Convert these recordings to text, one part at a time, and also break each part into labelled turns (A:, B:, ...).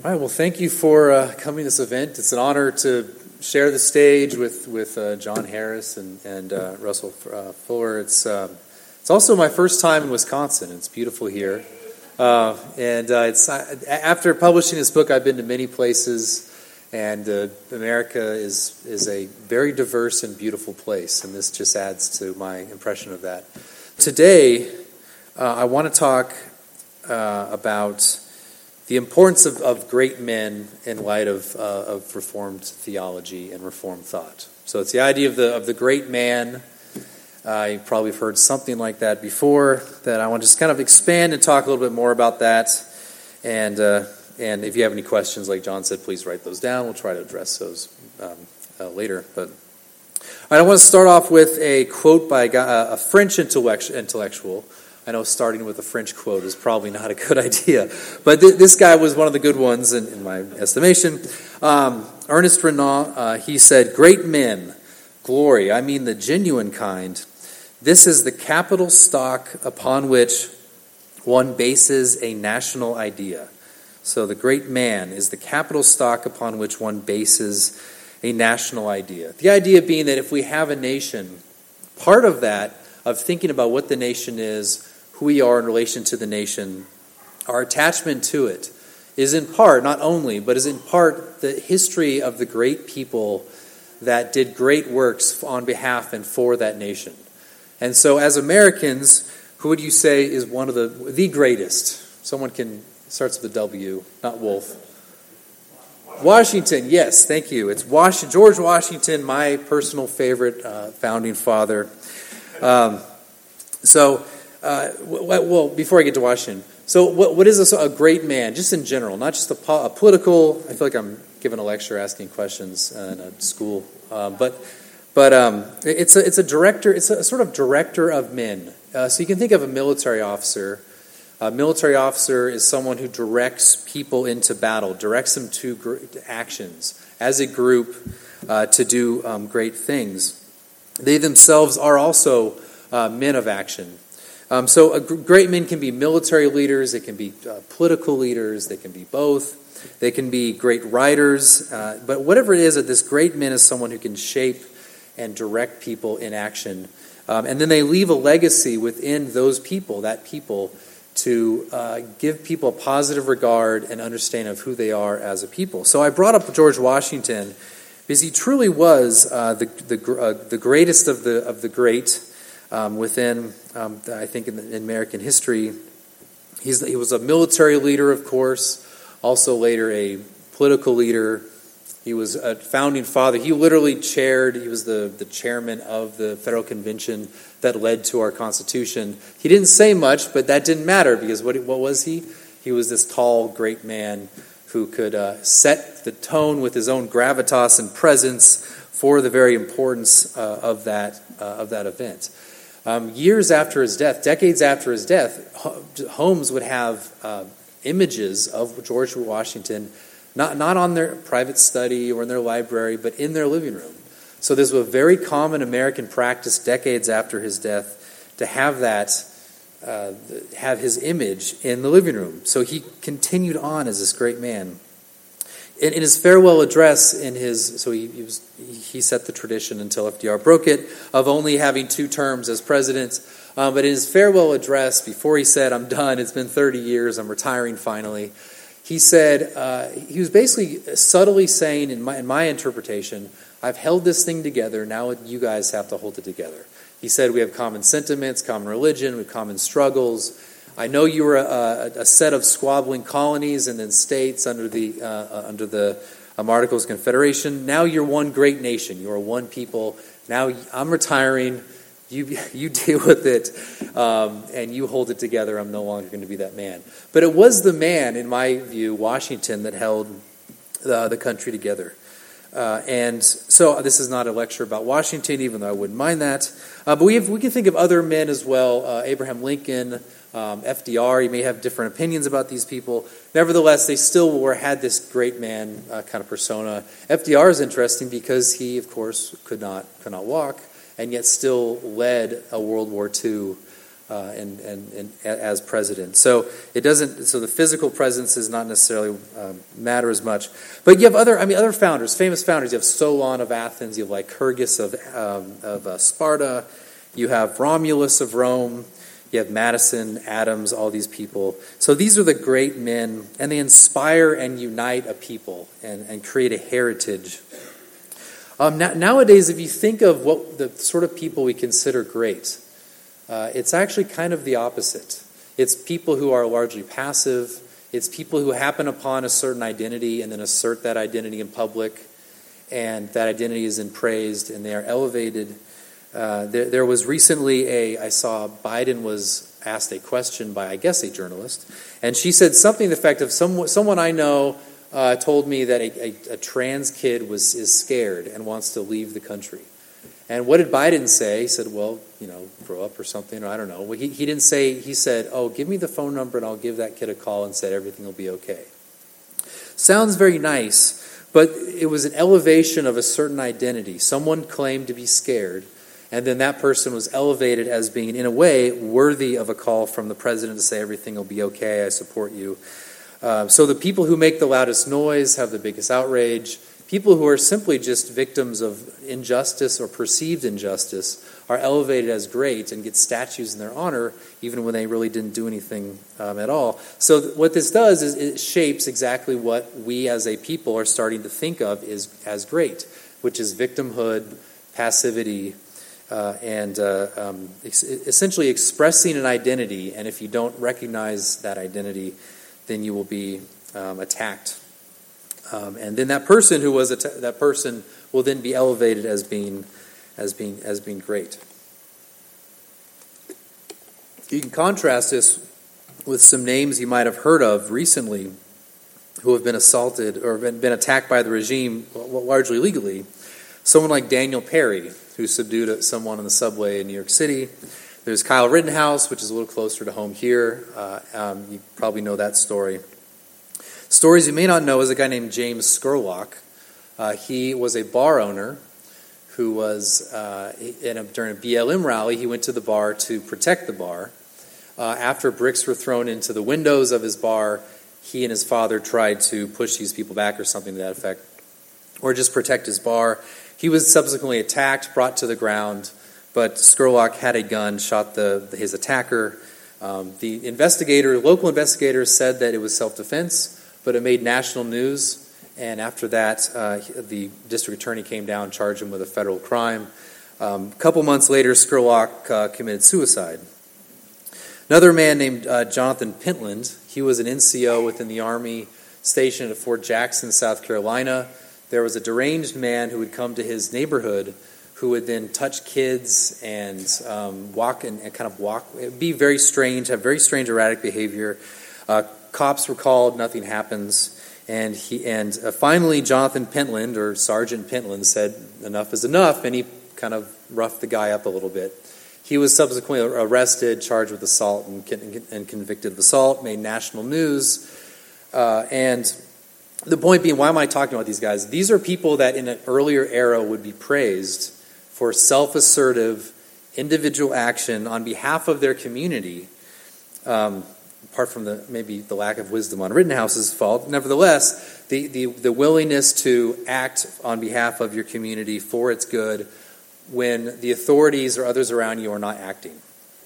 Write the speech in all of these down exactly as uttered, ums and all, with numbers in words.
A: All right, well, thank you for uh, coming to this event. It's an honor to share the stage with with uh, John Harris and and uh, Russell uh, Fuller. It's um, it's also my first time in Wisconsin. It's beautiful here, uh, and uh, it's uh, after publishing this book, I've been to many places, and uh, America is is a very diverse and beautiful place, and this just adds to my impression of that. Today, uh, I want to talk uh, about the importance of, of great men in light of, uh, of Reformed theology and Reformed thought. So it's the idea of the of the great man. Uh, you probably have heard something like that before. That I want to just kind of expand and talk a little bit more about that. And uh, and if you have any questions, like John said, please write those down. We'll try to address those um, uh, later. But all right, I want to start off with a quote by a, guy, a French intellectual. I know starting with a French quote is probably not a good idea, but th- this guy was one of the good ones in, in my estimation. Um, Ernest Renan, uh, he said, "Great men, glory, I mean the genuine kind, this is the capital stock upon which one bases a national idea." So the great man is the capital stock upon which one bases a national idea. The idea being that if we have a nation, part of that, of thinking about what the nation is, who we are in relation to the nation, our attachment to it is in part, not only, but is in part the history of the great people that did great works on behalf and for that nation. And so as Americans, who would you say is one of the the greatest? Someone can, starts with a W, not Wolf. Washington, yes, thank you. It's Was- George Washington, my personal favorite uh, founding father. Um, so, Uh, well, before I get to Washington, so what, what is a, a great man, just in general, not just a, po- a political, I feel like I'm giving a lecture asking questions in a school, um, but but um, it's, a, it's a director, it's a sort of director of men. Uh, so you can think of a military officer. A military officer is someone who directs people into battle, directs them to gr- actions as a group uh, to do um, great things. They themselves are also uh, men of action. Um, so a g- great men can be military leaders, they can be uh, political leaders, they can be both, they can be great writers, uh, but whatever it is, that this great man is someone who can shape and direct people in action. Um, and then they leave a legacy within those people, that people, to uh, give people a positive regard and understanding of who they are as a people. So I brought up George Washington because he truly was uh, the the, uh, the greatest of the of the great. Um, within, um, I think, in, the, in American history. He's, he was a military leader, of course, also later a political leader. He was a founding father. He literally chaired, he was the, the chairman of the Federal Convention that led to our Constitution. He didn't say much, but that didn't matter, because what, what was he? He was this tall, great man who could uh, set the tone with his own gravitas and presence for the very importance uh, of that uh, of that event. Um, years after his death, decades after his death, homes would have uh, images of George Washington, not not on their private study or in their library, but in their living room. So this was a very common American practice decades after his death to have that, uh, have his image in the living room. So he continued on as this great man. In, in his farewell address, in his so he, he was he set the tradition until F D R broke it of only having two terms as president. Um, but in his farewell address, before he said, "I'm done. It's been thirty years. I'm retiring finally," he said uh, he was basically subtly saying, in my in my interpretation, "I've held this thing together. Now you guys have to hold it together." He said, "We have common sentiments, common religion, we have common struggles. I know you were a, a set of squabbling colonies and then states under the uh, under the um, Articles of Confederation. Now you're one great nation. You are one people. Now I'm retiring. You you deal with it, um, and you hold it together. I'm no longer going to be that man." But it was the man, in my view, Washington, that held the, the country together. Uh, and so this is not a lecture about Washington, even though I wouldn't mind that. Uh, but we have, we can think of other men as well. Uh, Abraham Lincoln. Um, F D R, you may have different opinions about these people. Nevertheless, they still were had this great man uh, kind of persona. F D R is interesting because he, of course, could not could not walk, and yet still led a World War Two uh, and, and and as president. So it doesn't. So the physical presence does not necessarily um, matter as much. But you have other. I mean, other founders, famous founders. You have Solon of Athens. You have Lycurgus of um, of uh, Sparta. You have Romulus of Rome. You have Madison, Adams, all these people. So these are the great men, and they inspire and unite a people and, and create a heritage. Um, na- nowadays, if you think of what the sort of people we consider great, uh, it's actually kind of the opposite. It's people who are largely passive. It's people who happen upon a certain identity and then assert that identity in public, and that identity is then praised, and they are elevated. Uh, there, there was recently a, I saw Biden was asked a question by, I guess, a journalist, and she said something to the effect of, someone, someone I know uh, told me that a, a, a trans kid was is scared and wants to leave the country. And what did Biden say? He said, well, you know, grow up or something, or I don't know. Well, he, he didn't say, he said, oh, give me the phone number and I'll give that kid a call and said everything will be okay. Sounds very nice, but it was an elevation of a certain identity. Someone claimed to be scared, and then that person was elevated as being, in a way, worthy of a call from the president to say everything will be okay, I support you. Uh, so the people who make the loudest noise have the biggest outrage. People who are simply just victims of injustice or perceived injustice are elevated as great and get statues in their honor, even when they really didn't do anything um, at all. So th- what this does is it shapes exactly what we as a people are starting to think of is, as great, which is victimhood, passivity, Uh, and uh, um, ex- essentially expressing an identity, and if you don't recognize that identity, then you will be um, attacked. Um, and then that person who was att- that person will then be elevated as being as being as being great. You can contrast this with some names you might have heard of recently, who have been assaulted or been, been attacked by the regime, largely legally. Someone like Daniel Perry, who subdued someone on the subway in New York City. There's Kyle Rittenhouse, which is a little closer to home here. Uh, um, you probably know that story. Stories you may not know is a guy named James Scurlock. Uh, he was a bar owner who was, uh, in a, during a B L M rally, he went to the bar to protect the bar. Uh, after bricks were thrown into the windows of his bar, he and his father tried to push these people back or something to that effect, or just protect his bar. He was subsequently attacked, brought to the ground, but Scurlock had a gun, shot the, his attacker. Um, the investigator, local investigators said that it was self-defense, but it made national news. And after that, uh, the district attorney came down, charged him with a federal crime. Um, a couple months later, Scurlock uh, committed suicide. Another man named uh, Jonathan Pentland, he was an N C O within the Army stationed at Fort Jackson, South Carolina. There was a deranged man who would come to his neighborhood who would then touch kids and um, walk and, and kind of walk, be very strange, have very strange erratic behavior. Uh, cops were called, nothing happens. And he and uh, finally Jonathan Pentland, or Sergeant Pentland, said enough is enough, and he kind of roughed the guy up a little bit. He was subsequently arrested, charged with assault and, and convicted of assault, made national news, uh, and the point being, why am I talking about these guys? These are people that in an earlier era would be praised for self-assertive, individual action on behalf of their community, um, apart from the maybe the lack of wisdom on Rittenhouse's fault. Nevertheless, the, the, the willingness to act on behalf of your community for its good when the authorities or others around you are not acting.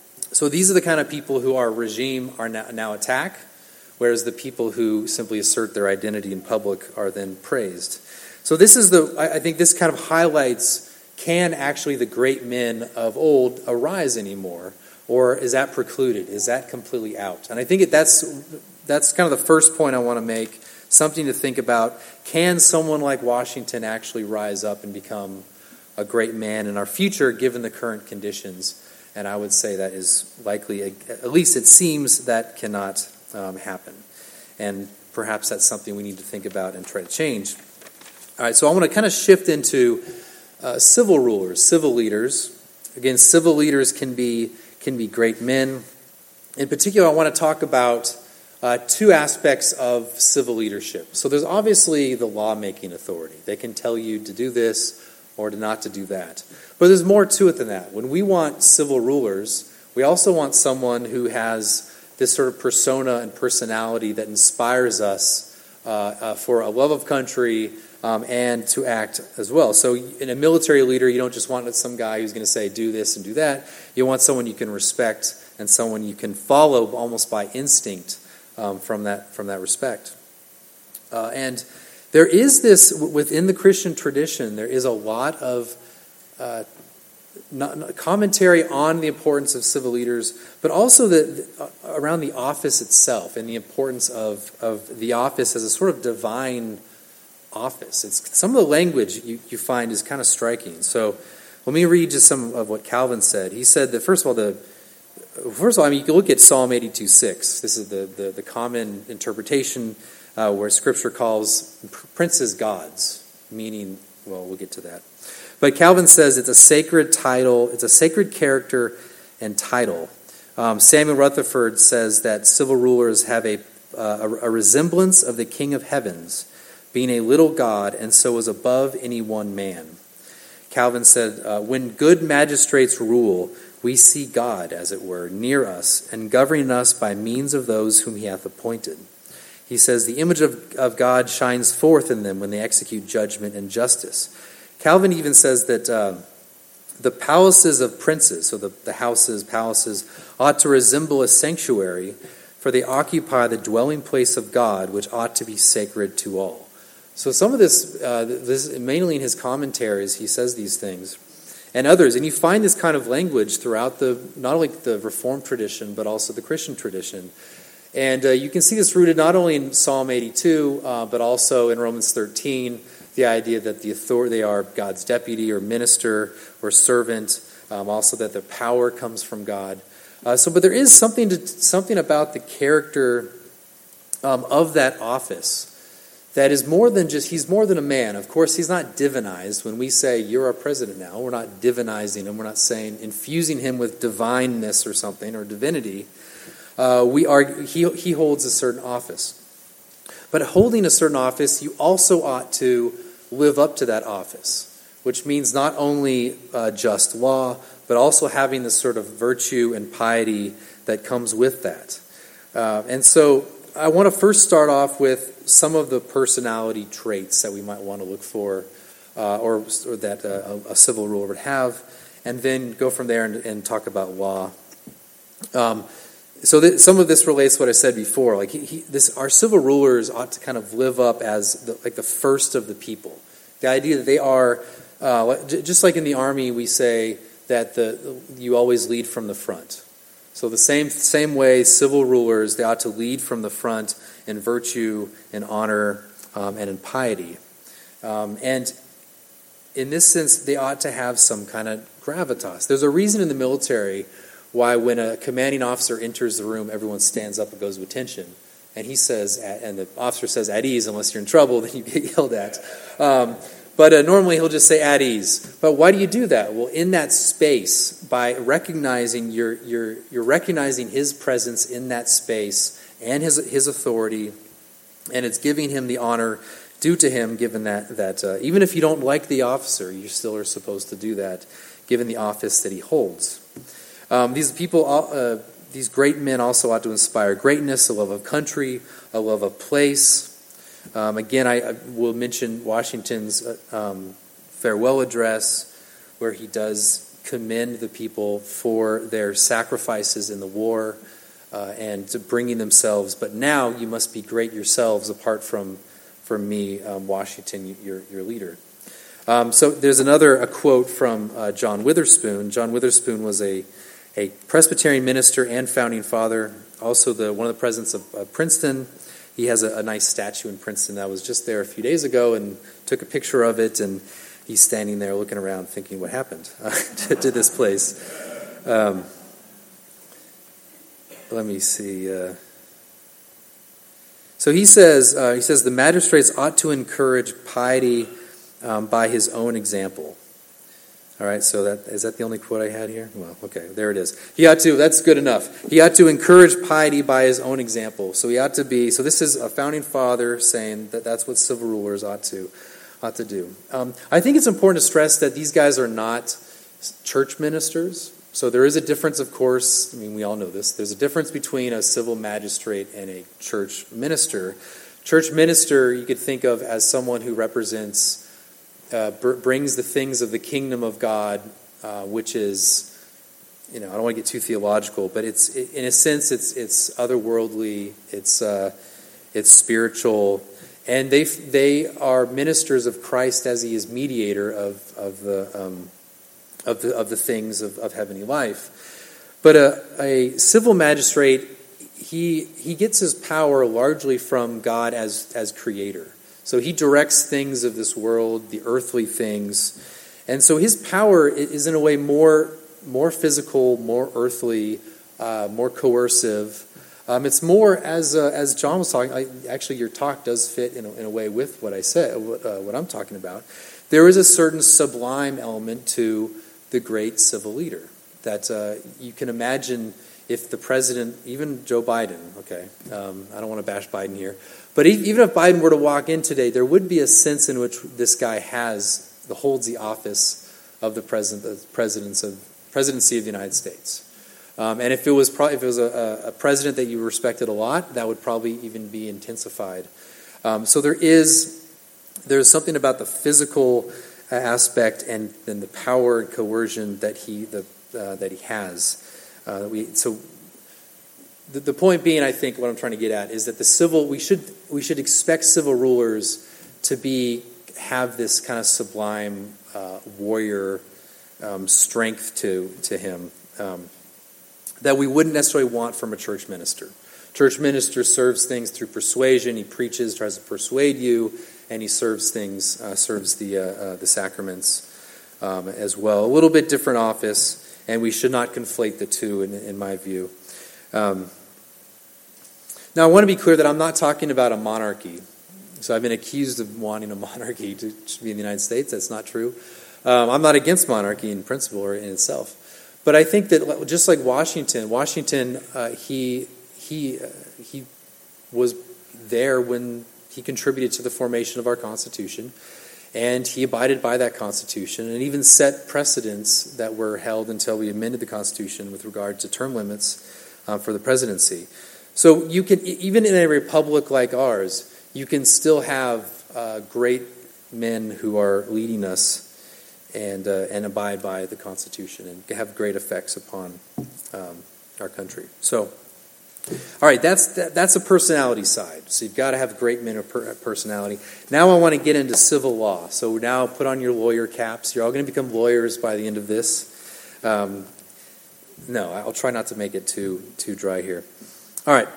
A: So these are the kind of people who our regime are now, now attack, whereas the people who simply assert their identity in public are then praised. So this is the, I think this kind of highlights, can actually the great men of old arise anymore? Or is that precluded? Is that completely out? And I think it, that's that's kind of the first point I want to make, something to think about. Can someone like Washington actually rise up and become a great man in our future, given the current conditions? And I would say that is likely, at least it seems, that cannot Um, happen. And perhaps that's something we need to think about and try to change. All right, so I want to kind of shift into uh, civil rulers, civil leaders. Again, civil leaders can be can be great men. In particular, I want to talk about uh, two aspects of civil leadership. So there's obviously the lawmaking authority. They can tell you to do this or to not to do that. But there's more to it than that. When we want civil rulers, we also want someone who has this sort of persona and personality that inspires us uh, uh, for a love of country um, and to act as well. So in a military leader, you don't just want some guy who's going to say, do this and do that. You want someone you can respect and someone you can follow almost by instinct um, from that from that respect. Uh, and there is this, within the Christian tradition, there is a lot of uh, not, not commentary on the importance of civil leaders, but also the, uh, around the office itself and the importance of, of the office as a sort of divine office. It's some of the language you, you find is kind of striking. So let me read just some of what Calvin said. He said that, first of all, the first of all, I mean, you can look at Psalm eighty-two six. This is the, the, the common interpretation uh, where Scripture calls princes gods, meaning, well, we'll get to that. But Calvin says it's a sacred title, it's a sacred character and title. Um, Samuel Rutherford says that civil rulers have a, uh, a, a resemblance of the King of Heavens, being a little God, and so is above any one man. Calvin said, uh, when good magistrates rule, we see God, as it were, near us, and governing us by means of those whom he hath appointed. He says, the image of, of God shines forth in them when they execute judgment and justice. Calvin even says that uh, the palaces of princes, so the, the houses, palaces, ought to resemble a sanctuary, for they occupy the dwelling place of God, which ought to be sacred to all. So some of this, uh, this mainly in his commentaries, he says these things, and others. And you find this kind of language throughout the not only the Reformed tradition, but also the Christian tradition. And uh, you can see this rooted not only in Psalm eighty-two, uh, but also in Romans thirteen, the idea that the authority, they are God's deputy or minister or servant, um, also that the power comes from God. Uh, so, but there is something to, something about the character um, of that office that is more than just, he's more than a man. Of course, he's not divinized. When we say, you're our president now, we're not divinizing him. We're not saying, infusing him with divineness or something, or divinity. Uh, we are, he, he holds a certain office. But holding a certain office, you also ought to live up to that office, which means not only uh, just law, but also having the sort of virtue and piety that comes with that. Uh, and so I want to first start off with some of the personality traits that we might want to look for, uh, or, or that uh, a civil ruler would have, and then go from there and, and talk about law. Um, so that some of this relates to what I said before. Like he, he, this, our civil rulers ought to kind of live up as the, like the first of the people. The idea that they are, uh, just like in the army, we say that the you always lead from the front. So the same same way, civil rulers, they ought to lead from the front in virtue, in honor, um, and in piety. Um, and in this sense, they ought to have some kind of gravitas. There's a reason in the military why when a commanding officer enters the room, everyone stands up and goes with attention. And he says, and the officer says, at ease, unless you're in trouble, then you get yelled at. Um, but uh, normally he'll just say, at ease. But why do you do that? Well, in that space, by recognizing, you're, you're, you're recognizing his presence in that space and his, his authority, and it's giving him the honor due to him, given that, that uh, even if you don't like the officer, you still are supposed to do that, given the office that he holds. Um, these people, uh, these great men also ought to inspire greatness, a love of country, a love of place. Um, again, I, I will mention Washington's uh, um, farewell address, where he does commend the people for their sacrifices in the war uh, and to bringing themselves. But now you must be great yourselves, apart from from me, um, Washington, your your leader. Um, so there's another a quote from uh, John Witherspoon. John Witherspoon was a a Presbyterian minister and founding father, also the one of the presidents of uh, Princeton. He has a, a nice statue in Princeton. I was just there a few days ago and took a picture of it, and he's standing there looking around thinking, what happened uh, to, to this place? Um, let me see. Uh, so he says, uh, he says, the magistrates ought to encourage piety um, by his own example. All right, so that is that the only quote I had here? Well, okay, there it is. He ought to, that's good enough. He ought to encourage piety by his own example. So he ought to be, so this is a founding father saying that that's what civil rulers ought to ought to do. Um, I think it's important to stress that these guys are not church ministers. So there is a difference, of course. I mean, we all know this. There's a difference between a civil magistrate and a church minister. Church minister, you could think of as someone who represents, uh, br- brings the things of the kingdom of God, uh, which is, you know, I don't want to get too theological, but it's, it, in a sense, it's it's otherworldly, it's uh, it's spiritual, and they they are ministers of Christ as He is mediator of of the um, of the of the things of, of heavenly life. But a, a civil magistrate, he he gets his power largely from God as as creator. So he directs things of this world, the earthly things, and so his power is in a way more. more physical, more earthly, uh, more coercive. Um, it's more, as uh, as John was talking, I, actually your talk does fit in a, in a way with what I said, what, uh, what I'm talking about. There is a certain sublime element to the great civil leader that uh, you can imagine if the president, even Joe Biden, okay, um, I don't want to bash Biden here, but even if Biden were to walk in today, there would be a sense in which this guy has, holds the office of the president, the presidents of presidency of the United States. Um, and if it was pro- if it was a, a president that you respected a lot, that would probably even be intensified. Um, so there is there's something about the physical aspect and then the power and coercion that he the, uh, that he has. Uh, we so the, the point being, I think what I'm trying to get at is that the civil we should we should expect civil rulers to be have this kind of sublime uh, warrior. Um, strength to to him um, that we wouldn't necessarily want from a church minister. Church minister serves things through persuasion. He preaches, tries to persuade you, and he serves things, uh, serves the uh, uh, the sacraments um, as well. A little bit different office, and we should not conflate the two, in, in my view. Um, now, I want to be clear that I'm not talking about a monarchy. So I've been accused of wanting a monarchy to, to be in the United States. That's not true. Um, I'm not against monarchy in principle or in itself, but I think that just like Washington, Washington, uh, he he uh, he was there when he contributed to the formation of our Constitution, and he abided by that Constitution, and even set precedents that were held until we amended the Constitution with regard to term limits uh, for the presidency. So you can, even in a republic like ours, you can still have uh, great men who are leading us. And uh, and abide by the Constitution and have great effects upon um, our country. So, all right, that's that, that's a personality side. So you've got to have great men of per- personality. Now I want to get into civil law. So now put on your lawyer caps. You're all going to become lawyers by the end of this. Um, no, I'll try not to make it too too dry here. All right.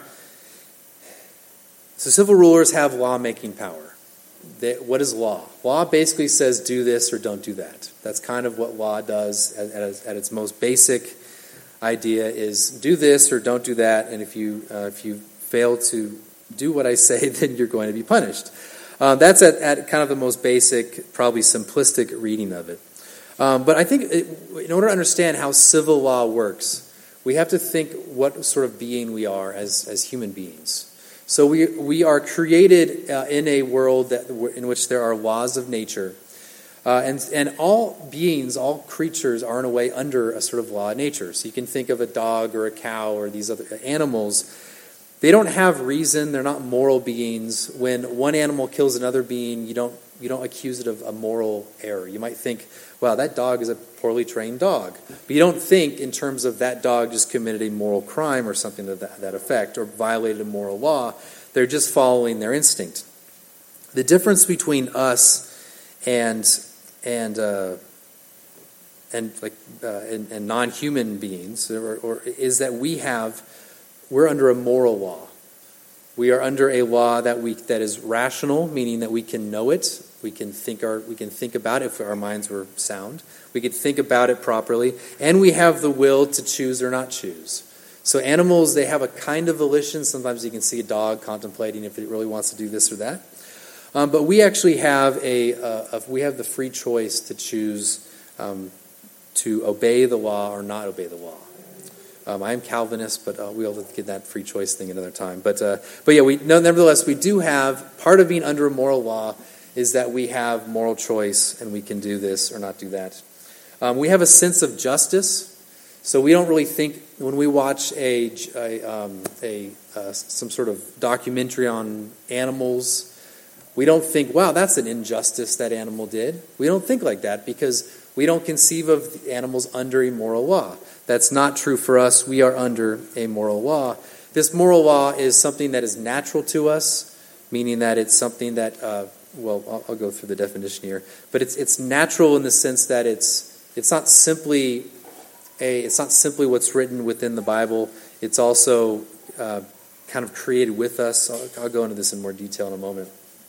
A: So civil rulers have lawmaking power. They, what is law? Law basically says do this or don't do that. That's kind of what law does at, at, at its most basic idea is do this or don't do that, and if you uh, if you fail to do what I say, then you're going to be punished. Uh, that's at, at kind of the most basic, probably simplistic reading of it. Um, but I think it, in order to understand how civil law works, we have to think what sort of being we are as as human beings. So we we are created uh, in a world that in which there are laws of nature, uh, and and all beings, all creatures are in a way under a sort of law of nature. So you can think of a dog or a cow or these other animals. They don't have reason. They're not moral beings. When one animal kills another being, you don't you don't accuse it of a moral error. You might think, well, that dog is a poorly trained dog. But you don't think in terms of that dog just committed a moral crime or something to that, that effect or violated a moral law. They're just following their instinct. The difference between us and and uh, and like uh, and, and non-human beings or, or is that we have we're under a moral law. We are under a law that we that is rational, meaning that we can know it. We can think our we can think about it if our minds were sound. We could think about it properly, and we have the will to choose or not choose. So animals, they have a kind of volition. Sometimes you can see a dog contemplating if it really wants to do this or that. Um, but we actually have a, uh, a we have the free choice to choose um, to obey the law or not obey the law. Um, I am Calvinist, but uh, we'll get that free choice thing another time. But uh, but yeah, we no, nevertheless we do have part of being under a moral law is that we have moral choice and we can do this or not do that. Um, we have a sense of justice. So we don't really think, when we watch a, a, um, a uh, some sort of documentary on animals, we don't think, wow, that's an injustice that animal did. We don't think like that because we don't conceive of animals under a moral law. That's not true for us. We are under a moral law. This moral law is something that is natural to us, meaning that it's something that, uh, well, I'll, I'll go through the definition here, but it's it's natural in the sense that it's it's not simply a it's not simply what's written within the Bible. It's also uh, kind of created with us. I'll, I'll go into this in more detail in a moment.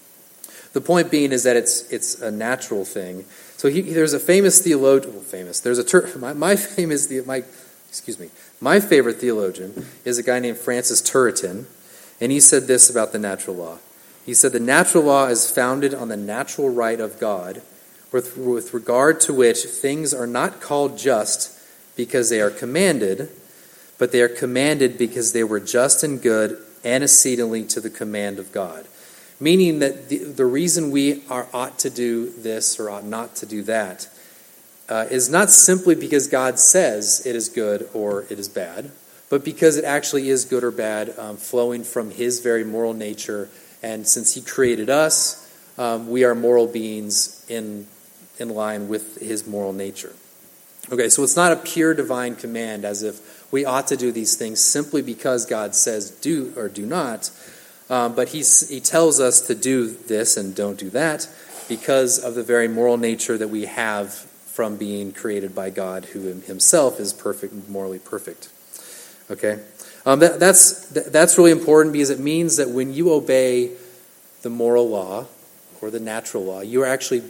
A: The point being is that it's it's a natural thing. So he, there's a famous theologian. Well, famous. There's a ter- my, my famous my excuse me. My favorite theologian is a guy named Francis Turretin, and he said this about the natural law. He said the natural law is founded on the natural right of God, with with regard to which things are not called just because they are commanded, but they are commanded because they were just and good antecedently to the command of God. Meaning that the, the reason we are ought to do this or ought not to do that uh, is not simply because God says it is good or it is bad, but because it actually is good or bad, um, flowing from His very moral nature. And since He created us, um, we are moral beings in in line with His moral nature. Okay, so it's not a pure divine command as if we ought to do these things simply because God says do or do not. Um, but he's, he tells us to do this and don't do that because of the very moral nature that we have from being created by God, who Himself is perfect, morally perfect. Okay, um, that, that's that's really important because it means that when you obey the moral law or the natural law, you're actually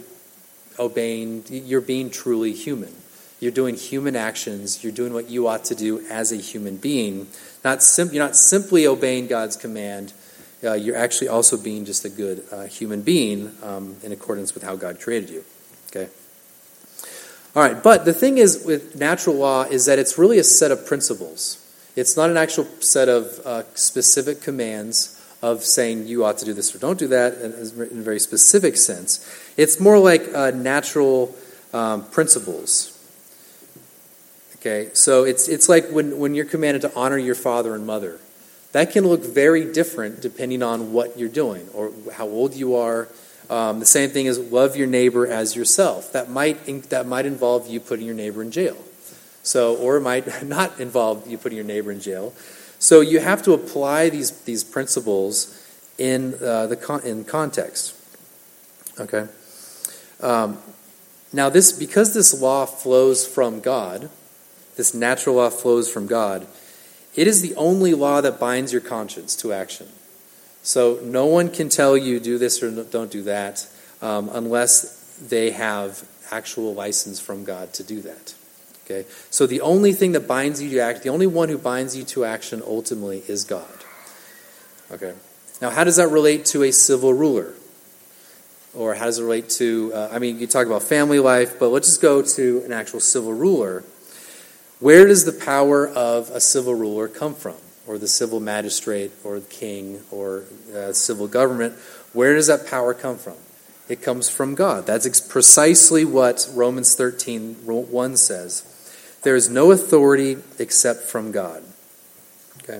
A: obeying. You're being truly human. You're doing human actions. You're doing what you ought to do as a human being. Not sim- You're not simply obeying God's command. Uh, you're actually also being just a good uh, human being um, in accordance with how God created you. Okay. All right, but the thing is with natural law is that it's really a set of principles. It's not an actual set of uh, specific commands of saying you ought to do this or don't do that in, in a very specific sense. It's more like uh, natural um, principles. Okay, so it's it's like when, when you're commanded to honor your father and mother. That can look very different depending on what you're doing or how old you are. Um, the same thing as love your neighbor as yourself. That might that might involve you putting your neighbor in jail. So, or it might not involve you putting your neighbor in jail. So you have to apply these these principles in uh, the con- in context. Okay. Um, now this because this law flows from God, this natural law flows from God. It is the only law that binds your conscience to action. So no one can tell you do this or don't do that um, unless they have actual license from God to do that. Okay. So the only thing that binds you to act, the only one who binds you to action ultimately is God. Okay. Now, how does that relate to a civil ruler? Or how does it relate to? Uh, I mean, you talk about family life, but let's just go to an actual civil ruler. Where does the power of a civil ruler come from? Or the civil magistrate, or the king, or uh, civil government? Where does that power come from? It comes from God. That's ex- precisely what Romans thirteen one says. There is no authority except from God. Okay.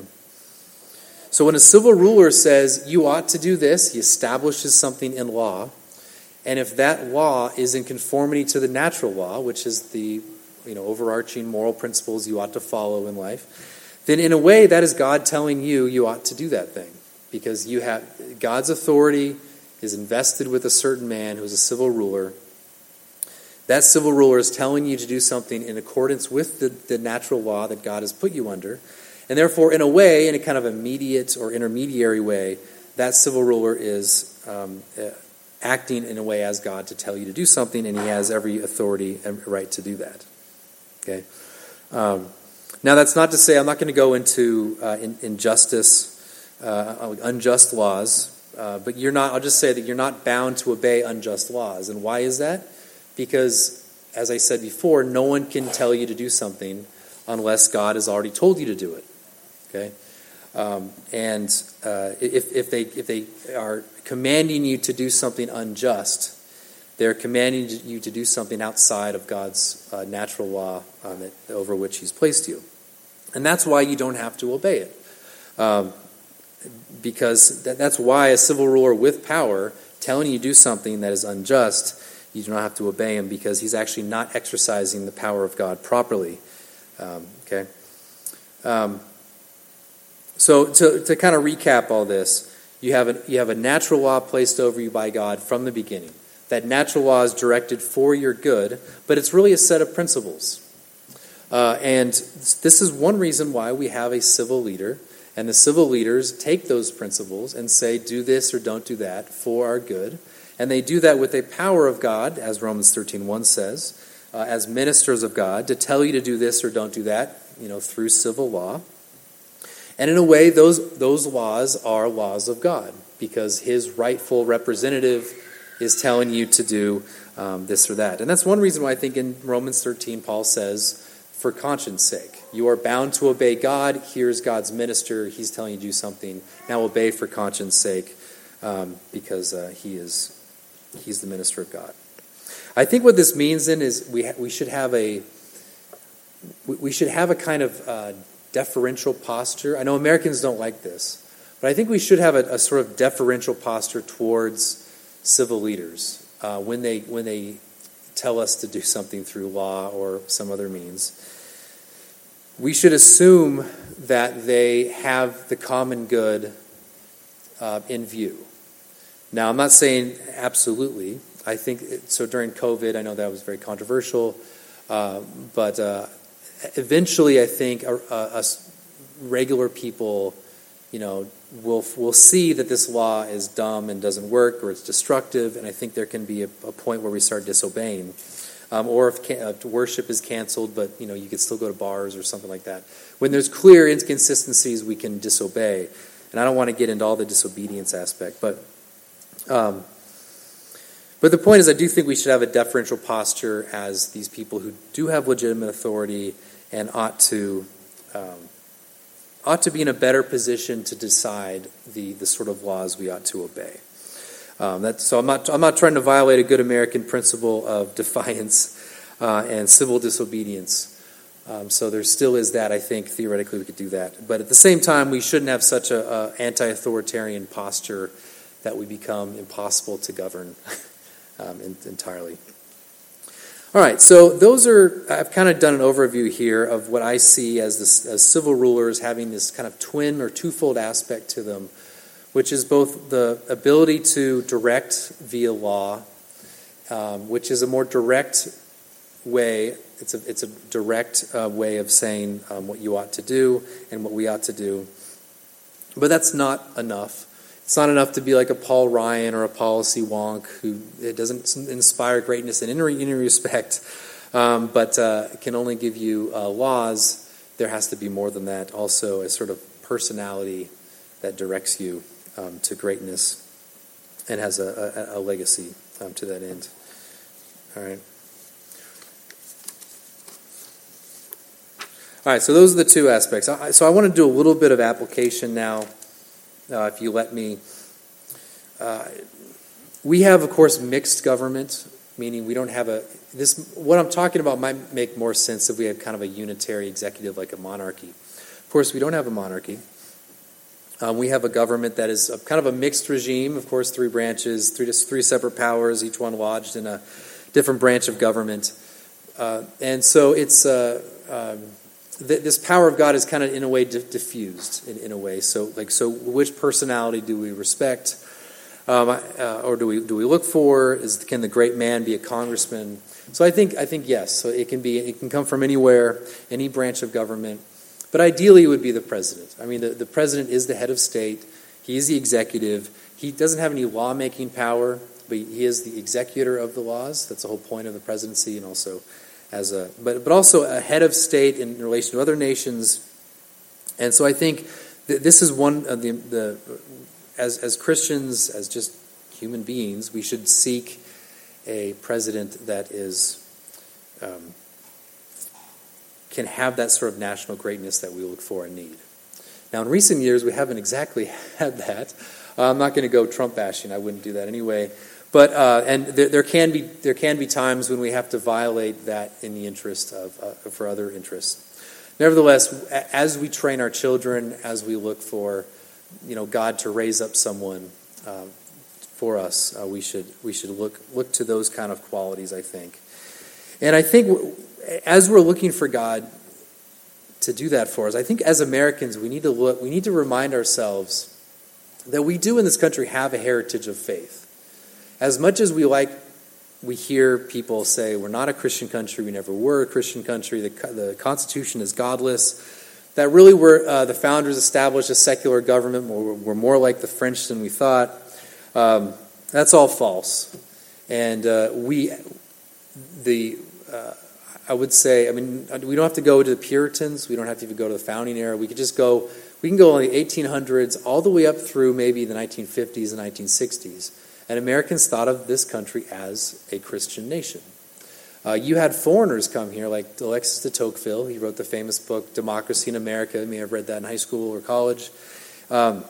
A: So when a civil ruler says, you ought to do this, he establishes something in law. And if that law is in conformity to the natural law, which is the you know, overarching moral principles you ought to follow in life, then in a way that is God telling you you ought to do that thing. Because you have God's authority is invested with a certain man who is a civil ruler. That civil ruler is telling you to do something in accordance with the, the natural law that God has put you under. And therefore, in a way, in a kind of immediate or intermediary way, that civil ruler is um, uh, acting in a way as God to tell you to do something, and he has every authority and right to do that. Okay. Um, now, that's not to say I'm not going to go into uh, in, injustice, uh, unjust laws, uh, but you're not. I'll just say that you're not bound to obey unjust laws. And why is that? Because, as I said before, no one can tell you to do something unless God has already told you to do it. Okay, um, and uh, if if they if they are commanding you to do something unjust, they're commanding you to do something outside of God's uh, natural law um, that, over which he's placed you. And that's why you don't have to obey it. Um, because that, that's why a civil ruler with power telling you to do something that is unjust, you do not have to obey him, because he's actually not exercising the power of God properly. Um, okay? Um, so to, to kind of recap all this, you have, a, you have a natural law placed over you by God from the beginning. That natural law is directed for your good, but it's really a set of principles. Uh, and this is one reason why we have a civil leader, and the civil leaders take those principles and say, do this or don't do that for our good. And they do that with a power of God, as Romans thirteen one says, uh, as ministers of God, to tell you to do this or don't do that, you know, through civil law. And in a way, those, those laws are laws of God, because his rightful representative is telling you to do um, this or that. And that's one reason why I think in Romans thirteen, Paul says, for conscience sake. You are bound to obey God. Here's God's minister. He's telling you to do something. Now obey for conscience sake, um, because uh, he is he's the minister of God. I think what this means then is we ha- we should have a we should have a kind of uh, deferential posture. I know Americans don't like this, but I think we should have a, a sort of deferential posture towards civil leaders uh, when they when they tell us to do something through law or some other means. We should assume that they have the common good uh, in view. Now, I'm not saying absolutely. I think, it, so during COVID, I know that was very controversial, uh, but uh, eventually I think uh, us regular people, you know, will will see that this law is dumb and doesn't work, or it's destructive, and I think there can be a, a point where we start disobeying. Um, or if can, uh, worship is canceled, but you know you could still go to bars or something like that. When there's clear inconsistencies, we can disobey. And I don't want to get into all the disobedience aspect, but um, but the point is, I do think we should have a deferential posture as these people who do have legitimate authority and ought to um, ought to be in a better position to decide the the sort of laws we ought to obey. Um, that, so I'm not I'm not trying to violate a good American principle of defiance uh, and civil disobedience. Um, so there still is that. I think theoretically we could do that, but at the same time we shouldn't have such a, a anti-authoritarian posture that we become impossible to govern um, in, entirely. All right, so those are I've kind of done an overview here of what I see as this, as civil rulers having this kind of twin or twofold aspect to them, which is both the ability to direct via law, um, which is a more direct way. It's a it's a direct uh, way of saying um, what you ought to do and what we ought to do. But that's not enough. It's not enough to be like a Paul Ryan or a policy wonk who it doesn't inspire greatness in any, any respect, um, but uh, can only give you uh, laws. There has to be more than that. Also, a sort of personality that directs you Um, to greatness and has a, a, a legacy um, to that end. All right. All right, so those are the two aspects. So I want to do a little bit of application now, uh, if you let me. Uh, we have, of course, mixed government, meaning we don't have a... this. What I'm talking about might make more sense if we have kind of a unitary executive like a monarchy. Of course, we don't have a monarchy. Um, we have a government that is a, kind of a mixed regime, of course, three branches, three, three separate powers, each one lodged in a different branch of government. Uh, and so it's... Uh, um, this power of God is kind of in a way diffused in, in a way. So, like, so which personality do we respect, um, uh, or do we do we look for? Is can the great man be a congressman? So, I think I think yes. So it can be it can come from anywhere, any branch of government, but ideally it would be the president. I mean, the, the president is the head of state. He is the executive. He doesn't have any lawmaking power, but he is the executor of the laws. That's the whole point of the presidency, and also. As a, but but also a head of state in relation to other nations, and so I think th- this is one of the the as as Christians, as just human beings, we should seek a president that is um, can have that sort of national greatness that we look for and need. Now, in recent years, we haven't exactly had that. Uh, I'm not going to go Trump bashing; I wouldn't do that anyway. But uh, and there, there can be there can be times when we have to violate that in the interest of uh, for other interests. Nevertheless, as we train our children, as we look for, you know, God to raise up someone uh, for us, uh, we should we should look look to those kind of qualities, I think. And I think as we're looking for God to do that for us, I think as Americans we need to look we need to remind ourselves that we do in this country have a heritage of faith. As much as we like, we hear people say we're not a Christian country, we never were a Christian country, the, the Constitution is godless, that really we're, uh, the founders established a secular government, we're, we're more like the French than we thought. Um, that's all false. And uh, we, the, uh, I would say, I mean, we don't have to go to the Puritans, we don't have to even go to the founding era, we could just go, we can go in the eighteen hundreds all the way up through maybe the nineteen fifties and nineteen sixties. And Americans thought of this country as a Christian nation. Uh, you had foreigners come here, like Alexis de Tocqueville. He wrote the famous book, Democracy in America. You may have read that in high school or college. Um,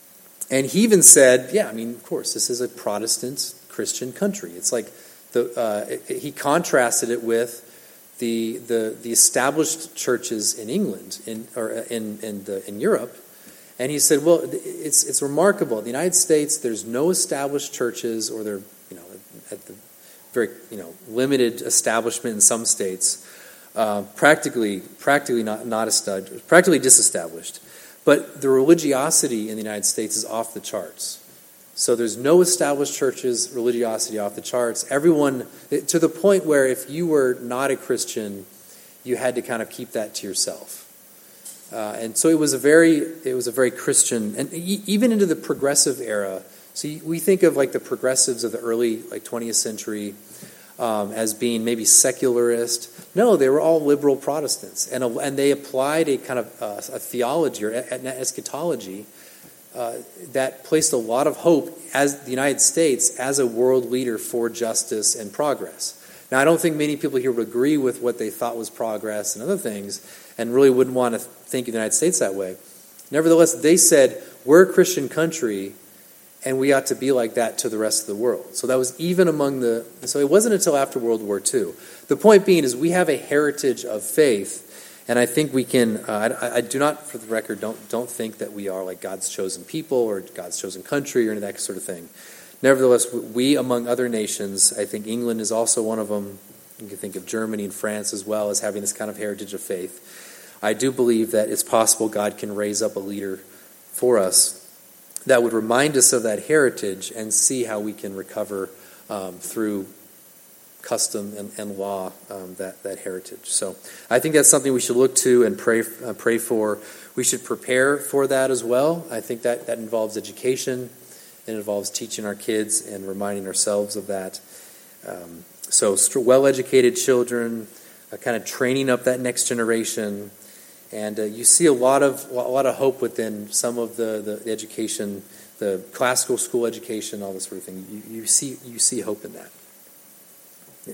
A: and he even said, yeah, I mean, of course, this is a Protestant Christian country. It's like, the uh, it, it, he contrasted it with the the the established churches in England in or in in, the, in Europe. And he said, well, it's it's remarkable. In the United States, there's no established churches, or they're, you know, at the very, you know, limited establishment in some states, uh, practically practically not not established, practically disestablished. But the religiosity in the United States is off the charts. So there's no established churches, religiosity off the charts. Everyone, to the point where if you were not a Christian, you had to kind of keep that to yourself. Uh, and so it was a very, it was a very Christian, and e- even into the progressive era. So we think of like the progressives of the early like twentieth century um, as being maybe secularist. No, they were all liberal Protestants, and a, and they applied a kind of uh, a theology or an eschatology uh, that placed a lot of hope as the United States as a world leader for justice and progress. Now, I don't think many people here would agree with what they thought was progress and other things, and really wouldn't want to think of the United States that way. Nevertheless, they said, we're a Christian country, and we ought to be like that to the rest of the world. So that was even among the... So it wasn't until after World War Two. The point being is we have a heritage of faith, and I think we can... Uh, I, I do not, for the record, don't don't think that we are like God's chosen people or God's chosen country or any of that sort of thing. Nevertheless, we, among other nations, I think England is also one of them. You can think of Germany and France as well as having this kind of heritage of faith. I do believe that it's possible God can raise up a leader for us that would remind us of that heritage and see how we can recover um, through custom and, and law um, that, that heritage. So I think that's something we should look to and pray uh, pray for. We should prepare for that as well. I think that, that involves education. It involves teaching our kids and reminding ourselves of that. Um, so well-educated children, uh, kind of training up that next generation. And uh, you see a lot of a lot of hope within some of the, the, the education, the classical school education, all this sort of thing. You, you see you see hope in that. Yeah.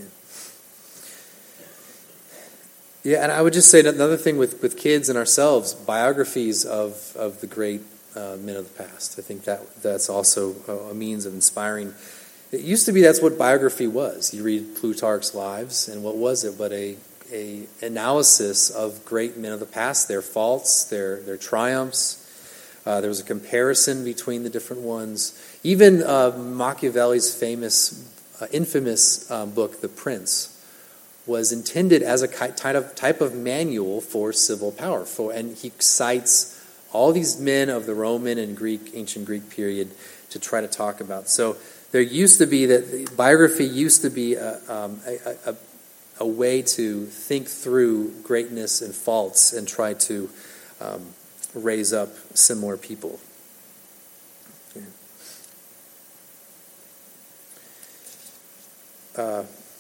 A: Yeah, and I would just say another thing with, with kids and ourselves, biographies of, of the great uh, men of the past. I think that that's also a, a means of inspiring. It used to be that's what biography was. You read Plutarch's Lives, and what was it but a a analysis of great men of the past, their faults, their their triumphs. Uh, there was a comparison between the different ones. Even uh, Machiavelli's famous, uh, infamous um, book, The Prince, was intended as a type of type of manual for civil power. For and he cites all these men of the Roman and Greek, ancient Greek period to try to talk about. So there used to be that biography used to be a, um, a, a a way to think through greatness and faults and try to um, raise up similar people. Yeah. Uh,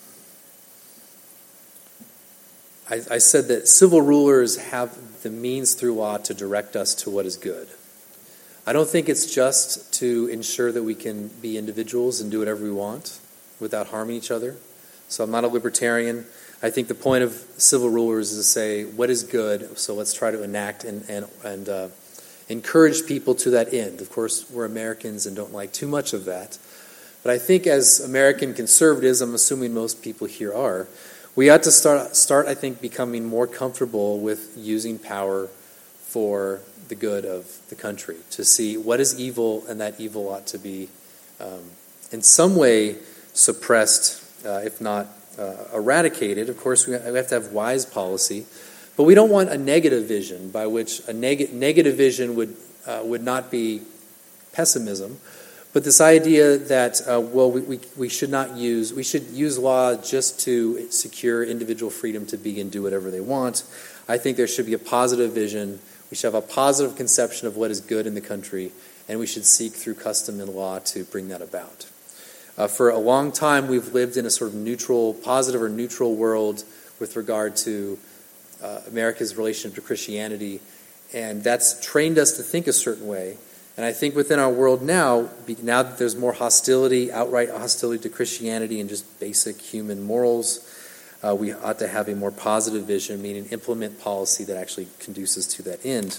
A: I, I said that civil rulers have the means through law to direct us to what is good. I don't think it's just to ensure that we can be individuals and do whatever we want without harming each other. So I'm not a libertarian. I think the point of civil rulers is to say, what is good? So let's try to enact and and, and uh, encourage people to that end. Of course, we're Americans and don't like too much of that. But I think as American conservatives, I'm assuming most people here are, we ought to start, start I think, becoming more comfortable with using power for the good of the country, to see what is evil, and that evil ought to be um, in some way suppressed, uh, if not uh, eradicated. Of course, we have to have wise policy, but we don't want a negative vision by which a neg- negative vision would uh, would not be pessimism, but this idea that uh, well, we, we we should not use we should use law just to secure individual freedom to be and do whatever they want. I think there should be a positive vision. We should have a positive conception of what is good in the country, and we should seek through custom and law to bring that about. Uh, for a long time, we've lived in a sort of neutral, positive or neutral world with regard to uh, America's relationship to Christianity, and that's trained us to think a certain way. And I think within our world now, now that there's more hostility, outright hostility to Christianity and just basic human morals, Uh, we ought to have a more positive vision, meaning implement policy that actually conduces to that end.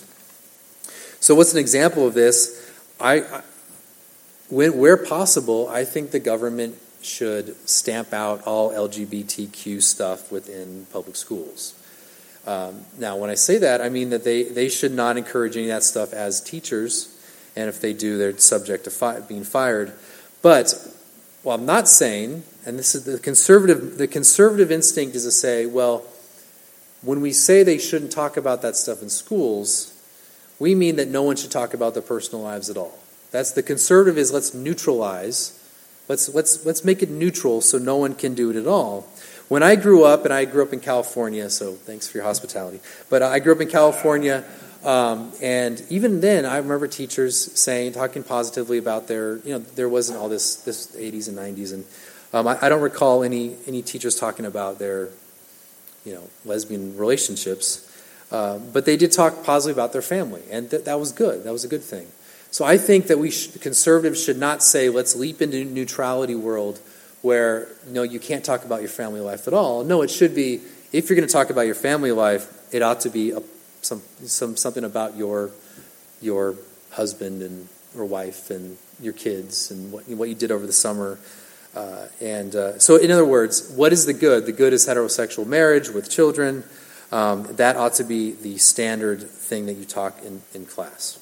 A: So what's an example of this? I, I when, where possible, I think the government should stamp out all L G B T Q stuff within public schools. Um, now, when I say that, I mean that they, they should not encourage any of that stuff as teachers, and if they do, they're subject to fi- being fired. But well, I'm not saying, and this is the conservative, the conservative instinct is to say, well, when we say they shouldn't talk about that stuff in schools, we mean that no one should talk about their personal lives at all. That's the conservative is let's neutralize, let's let's let's make it neutral so no one can do it at all. When I grew up, and I grew up in California, so thanks for your hospitality, but I grew up in California. Um, and even then, I remember teachers saying, talking positively about their, you know, there wasn't all this, this eighties and nineties, and um, I, I don't recall any any teachers talking about their, you know, lesbian relationships, uh, but they did talk positively about their family, and th- that was good. That was a good thing. So I think that we sh- conservatives should not say, let's leap into neutrality world where, you know, you can't talk about your family life at all. No, it should be, if you're going to talk about your family life, it ought to be a Some, some something about your your husband and or wife and your kids and what what you did over the summer, uh, and uh, so in other words, what is the good? The good is heterosexual marriage with children. Um, that ought to be the standard thing that you talk in in class.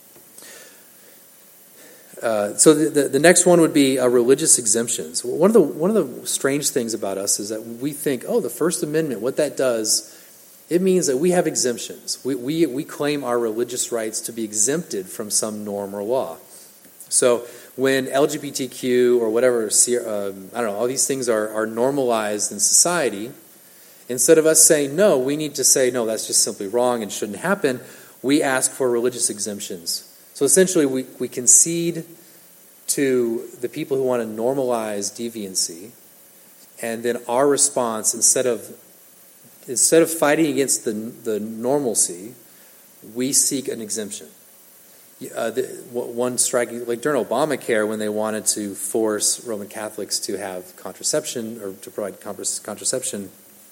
A: Uh, so the, the the next one would be uh, religious exemptions. One of the one of the strange things about us is that we think, oh, the First Amendment, what that does. It means that we have exemptions. We, we we claim our religious rights to be exempted from some norm or law. So when L G B T Q or whatever, um, I don't know, all these things are, are normalized in society, instead of us saying, no, we need to say, no, that's just simply wrong and shouldn't happen, we ask for religious exemptions. So essentially we, we concede to the people who want to normalize deviancy, and then our response, instead of Instead of fighting against the the normalcy, we seek an exemption. Uh, the, one striking, like during Obamacare, when they wanted to force Roman Catholics to have contraception or to provide contraception,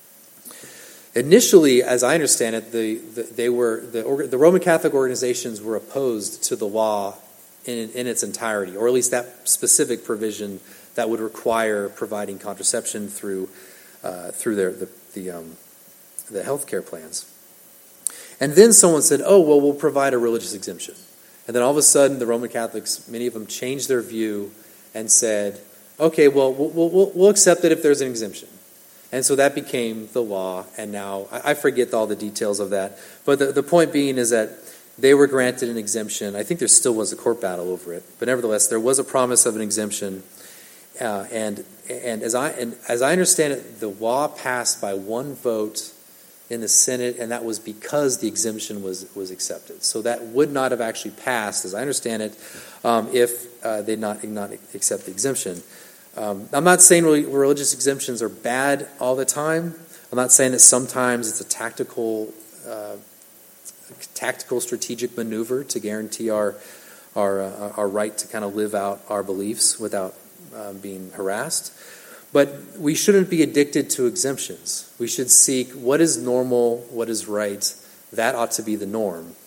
A: initially, as I understand it, the, the they were the the Roman Catholic organizations were opposed to the law in in its entirety, or at least that specific provision that would require providing contraception through uh, through their the the um, the healthcare plans. And then someone said, oh, well, we'll provide a religious exemption. And then all of a sudden, the Roman Catholics, many of them changed their view and said, okay, well, we'll, we'll, we'll accept it if there's an exemption. And so that became the law, and now, I forget all the details of that, but the, the point being is that they were granted an exemption. I think there still was a court battle over it, but nevertheless, there was a promise of an exemption. Uh, and and as I and as I understand it, the law passed by one vote in the Senate, and that was because the exemption was was accepted. So that would not have actually passed, as I understand it, um, if uh, they not not accept the exemption. Um, I'm not saying religious exemptions are bad all the time. I'm not saying that sometimes it's a tactical, uh, tactical strategic maneuver to guarantee our our uh, our right to kind of live out our beliefs without uh, being harassed. But we shouldn't be addicted to exemptions. We should seek what is normal, what is right. That ought to be the norm.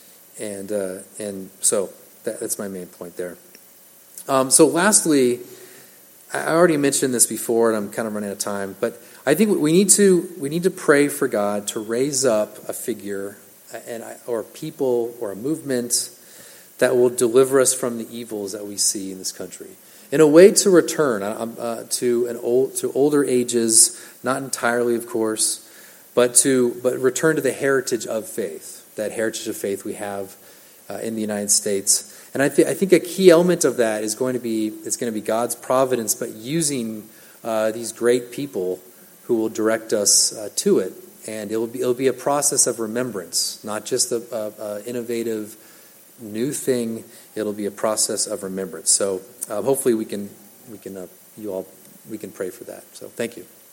A: And uh, and so that, that's my main point there. Um, so lastly, I already mentioned this before, and I'm kind of running out of time, but I think we need to we need to pray for God to raise up a figure, and or people or a movement that will deliver us from the evils that we see in this country, in a way to return uh, to an old to older ages, not entirely, of course, but to but return to the heritage of faith, that heritage of faith we have uh, in the United States. And I, th- I think a key element of that is going to be it's going to be God's providence, but using uh, these great people who will direct us uh, to it. And it'll be it'll be a process of remembrance, not just a, a, a innovative new thing. It'll be a process of remembrance. So uh, hopefully we can we can uh, you all we can pray for that. So thank you.